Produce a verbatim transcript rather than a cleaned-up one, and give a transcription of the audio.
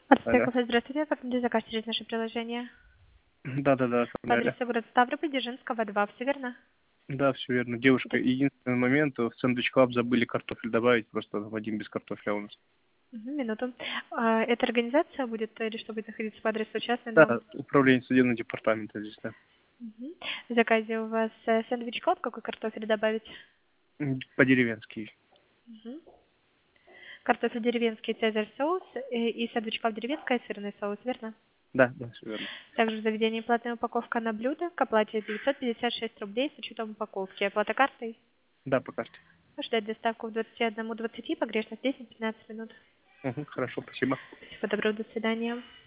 Артстрой Алло. кафе, здравствуйте. Как мне заказ через наше приложение? Да-да-да, По оформляли. адресу город Ставрополь, Дзержинского, два, все верно? Да, все верно. Девушка, Здравствуйте. единственный момент, в сэндвич клаб забыли картофель добавить, просто Вадим без картофеля у нас. Мгм, минуту. А, это организация будет или что будет находиться по адресу частный дом? Да, управление судебного департамента здесь, да. Мгм. В заказе у вас э, сэндвич клаб, какой картофель добавить? М, По-деревенски. Мгм. Картофель деревенский, цезарь соус э, и сэндвич клаб деревенская, сырный соус, верно? Да, да, все верно. Также в заведении платная упаковка на блюдо к оплате девятьсот пятьдесят шесть рублей с учетом упаковки. Оплата картой. Да, по карте. Ждать доставку в двадцать один двадцать, погрешность десять пятнадцать минут. Мгм, хорошо, спасибо. Всего доброго, до свидания.